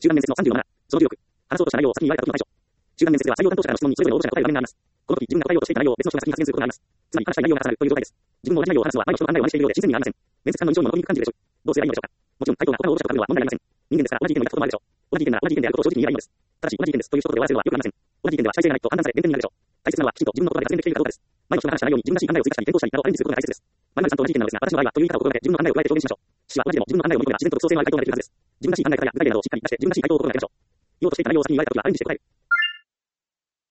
集団面接の37、その16、話そうとした内容を先に言われた時の対処。集団面接では採用担当者からの質問にそれぞれ応募者が答える場面があります。この時、自分が答えようとしていた内容を別の人が先に発言することがあります。つまり話したい内容が重なるという状態です。自分も同じ内容を話すのは前の人の考えを真似しているようで新鮮味がありません。面接官の印象にも残りにくく感じるでしょう。どうすればいいのでしょうか。もちろん回答が他の応募者と被るのは問題ありません。人間ですから同じ意見を言ったこともあるでしょう。同じ意見なら同じ意見であることを正直に言えばいいのです。ただし同じ意見ですという一言で終わらせるのは良くありません。同じ意見では主体性がないと判断され減点になるでしょう。大切なのはきちんと自分の言葉で発言できているかどうかです。前の人が話した内容に自分らしい考えを追加したり、検討したりなどアレンジすることが大切です。〇〇さんと同じ意見なのですが、私の場合はという言い方を心がけ、自分の考えを加えて表現しましょう。父は同じでも自分の考えを読み込めば自然と独創性のある回答ができるはずです。自分らしい考え方や具体例などをしっかり出して自分らしい回答を心がけましょう。言おうとしていた内容を先に言われたときはアレンジして答える。